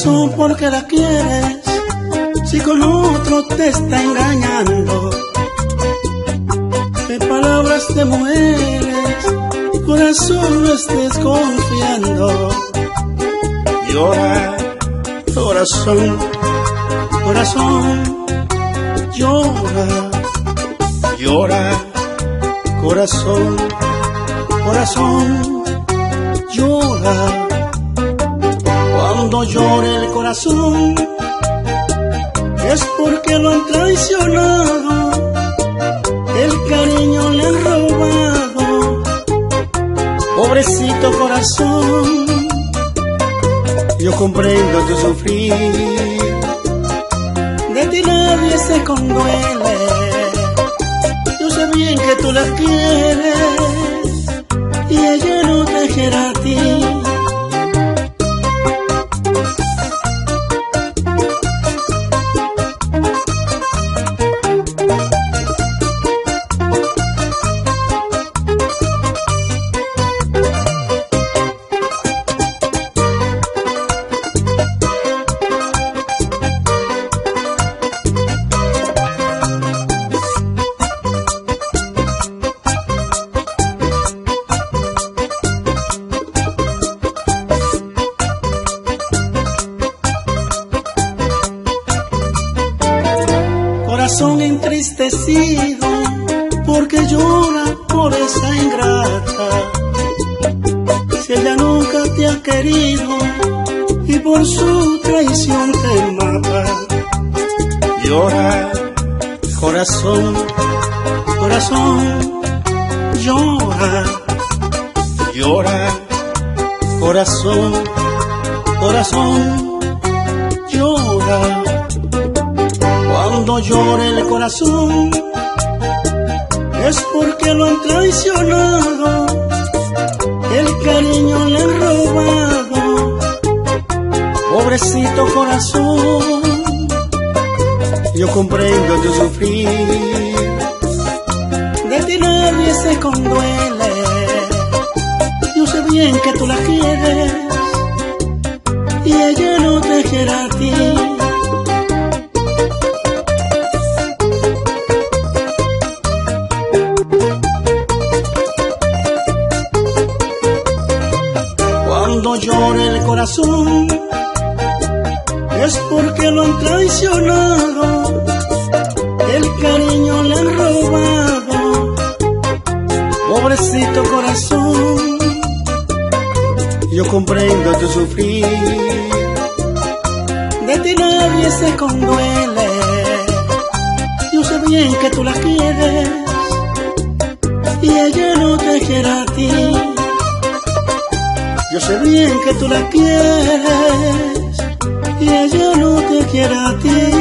Corazón, ¿por qué la quieres si con otro te está engañando? De palabras de mujeres, corazón, no estés confiando. Llora, corazón, corazón, llora, llora, corazón, corazón, llora. Cuando llore el corazón es porque lo han traicionado, el cariño le han robado. Pobrecito corazón, yo comprendo tu sufrir, de ti nadie se conduele. Yo sé bien que tú la quieres y ella no te quiere a ti. Corazón entristecido, porque llora por esa ingrata. Si ella nunca te ha querido y por su traición te mata. Llora, corazón, corazón, llora, llora, corazón, corazón, llora. Cuando llore el corazón es porque lo han traicionado, el cariño le han robado. Pobrecito corazón, yo comprendo tu sufrir, de ti nadie se conduele. Yo sé bien que tú la quieres y ella no te quiere a ti. Cuando llore el corazón es porque lo han traicionado, el cariño le han robado. Pobrecito corazón, yo comprendo tu sufrir, de ti nadie se conduele. Yo sé bien que tú la quieres y ella no te quiere a ti. Yo sé bien que tú la quieres y ella no te quiere a ti.